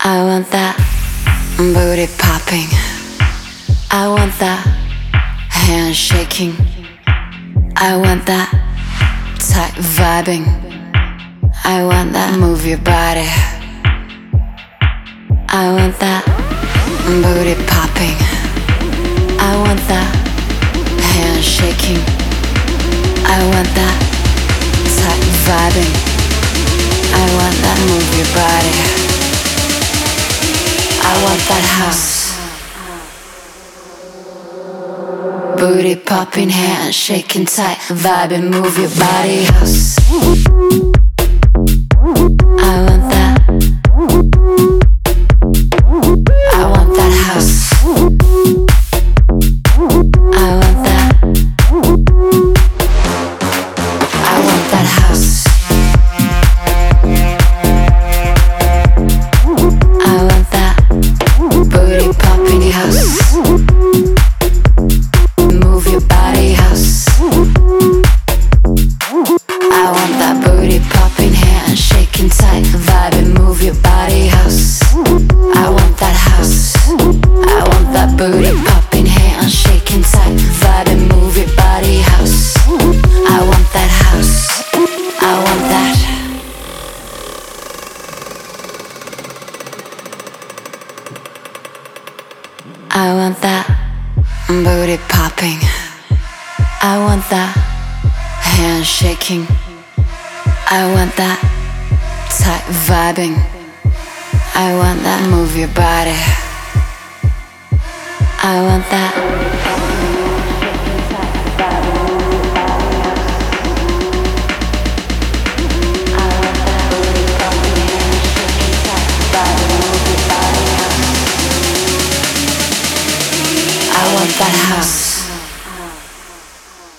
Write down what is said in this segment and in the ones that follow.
I want that booty popping. I want that hand shaking. I want that tight vibing. I want that move your body. I want that booty popping. I want that hand shaking. I want that tight vibing. I want that move your body. I want that house. Booty popping, hand shaking tight, vibing, move your body. House. I want that. I want that house. I want that. I want that house. I want that booty popping house. Move your body house. I want that booty popping, hand shaking tight, vibing, move your body house. I want that house. I want that booty popping, hand shaking tight, vibing, move your body house. I want that house. I want that. I want that booty popping. I want that hand shaking. I want that tight vibing. I want that move your body. I want that. I want that house.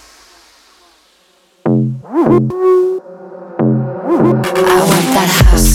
I want that house.